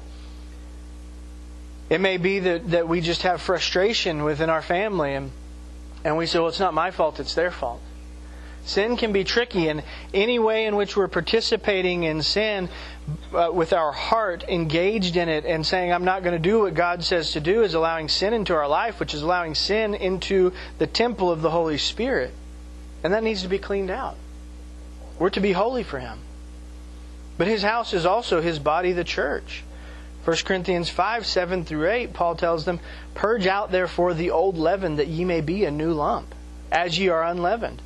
It may be that we just have frustration within our family and we say, well, it's not my fault, it's their fault. Sin can be tricky, and any way in which we're participating in sin with our heart engaged in it and saying, I'm not going to do what God says to do, is allowing sin into our life, which is allowing sin into the temple of the Holy Spirit. And that needs to be cleaned out. We're to be holy for Him. But His house is also His body, the church. 1 Corinthians 5:7-8, Paul tells them, purge out therefore the old leaven, that ye may be a new lump, as ye are unleavened.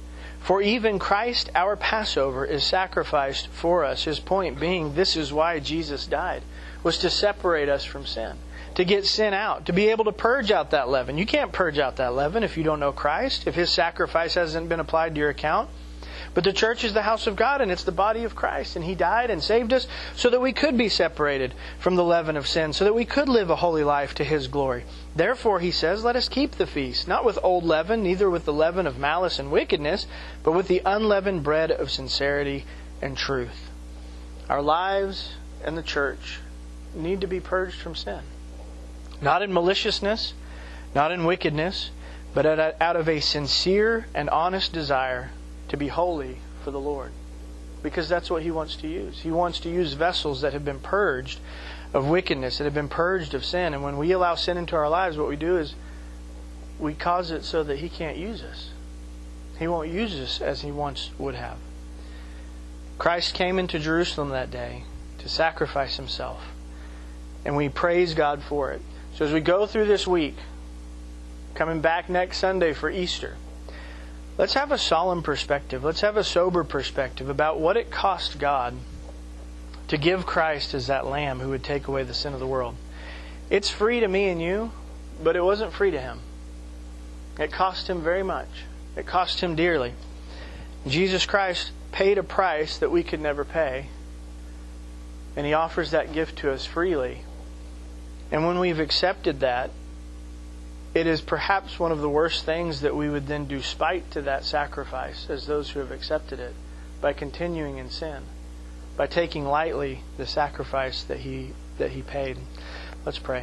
For even Christ, our Passover, is sacrificed for us. His point being, this is why Jesus died, was to separate us from sin, to get sin out, to be able to purge out that leaven. You can't purge out that leaven if you don't know Christ, if His sacrifice hasn't been applied to your account. But the church is the house of God, and it's the body of Christ. And He died and saved us so that we could be separated from the leaven of sin, so that we could live a holy life to His glory. Therefore, He says, let us keep the feast, not with old leaven, neither with the leaven of malice and wickedness, but with the unleavened bread of sincerity and truth. Our lives and the church need to be purged from sin. Not in maliciousness, not in wickedness, but out of a sincere and honest desire to be holy for the Lord. Because that's what He wants to use. He wants to use vessels that have been purged of wickedness, that have been purged of sin. And when we allow sin into our lives, what we do is we cause it so that He can't use us. He won't use us as He once would have. Christ came into Jerusalem that day to sacrifice Himself. And we praise God for it. So as we go through this week, coming back next Sunday for Easter, let's have a solemn perspective. Let's have a sober perspective about what it cost God to give Christ as that Lamb who would take away the sin of the world. It's free to me and you, but it wasn't free to Him. It cost Him very much. It cost Him dearly. Jesus Christ paid a price that we could never pay, and He offers that gift to us freely. And when we've accepted that, it is perhaps one of the worst things that we would then do spite to that sacrifice as those who have accepted it, by continuing in sin, by taking lightly the sacrifice that He paid. Let's pray.